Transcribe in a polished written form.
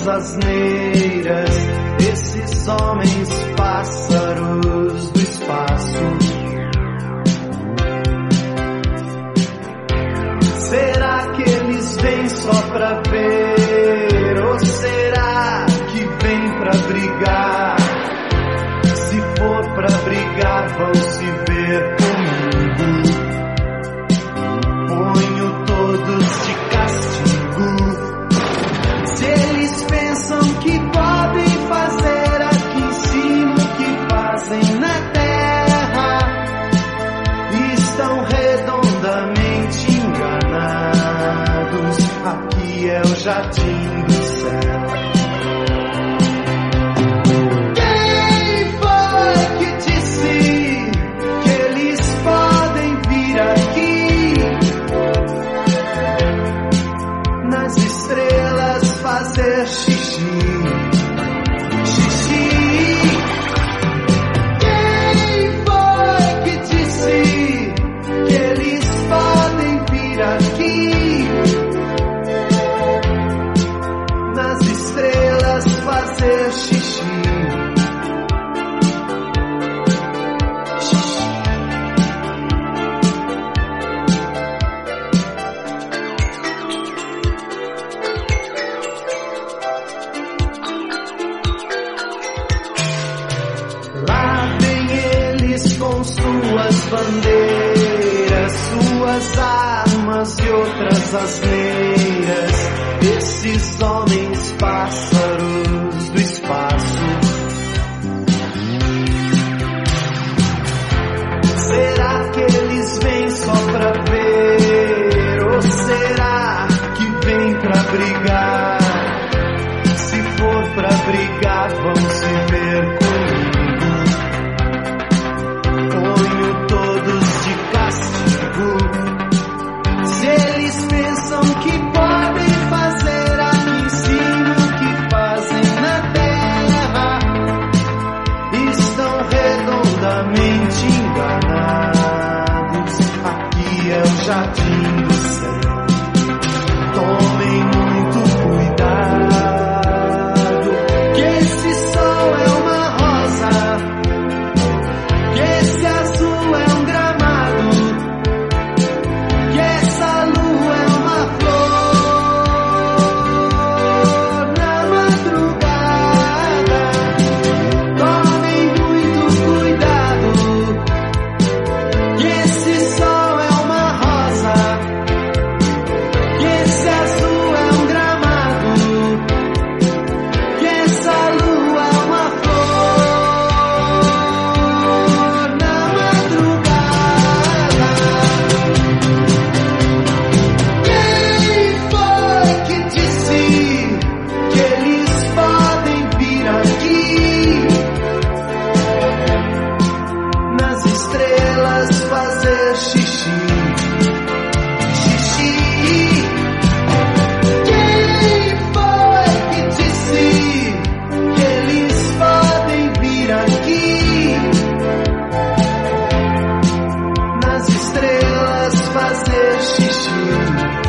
asneiras, esses homens pássaros do espaço. Será que eles vêm só pra ver? Ou será que vêm pra brigar? Se for pra brigar, vão se ver comigo. Ponho todos de castigo. Se eles pensam que podem fazer aqui em cima o que fazem na terra, estão redondamente enganados. Aqui é o jardim do céu. Quem foi que disse que eles podem vir aqui? Nas estrelas fazer xixi. Xixi. Quem foi que disse que eles podem vir aqui? Nas estrelas fazer xixi. Lá vem eles com suas bandeiras, suas armas e outras asneiras, esses homens pássaros do espaço. Será que eles vêm só pra ver? Ou será que vêm pra brigar? Se for pra brigar, vão se ver comigo. Ponho todos de castigo. Se eles pensam que podem fazer aqui em cima o que fazem na terra, estão redondamente enganados. Aqui é o jardim do céu. Tomem muito cuidado, que esse sol é uma rosa, que esse azul é um gramado, que essa lua é uma flor na madrugada. Tomem muito cuidado, que esse sol é uma rosa, que esse azul é um gramado, que essa lua é uma flor na madrugada. Quem foi que disse que eles podem vir aqui? Nas estrelas fazer xixi. Xixi. Quem foi que disse que eles podem vir aqui? Nas estrelas fazer xixi.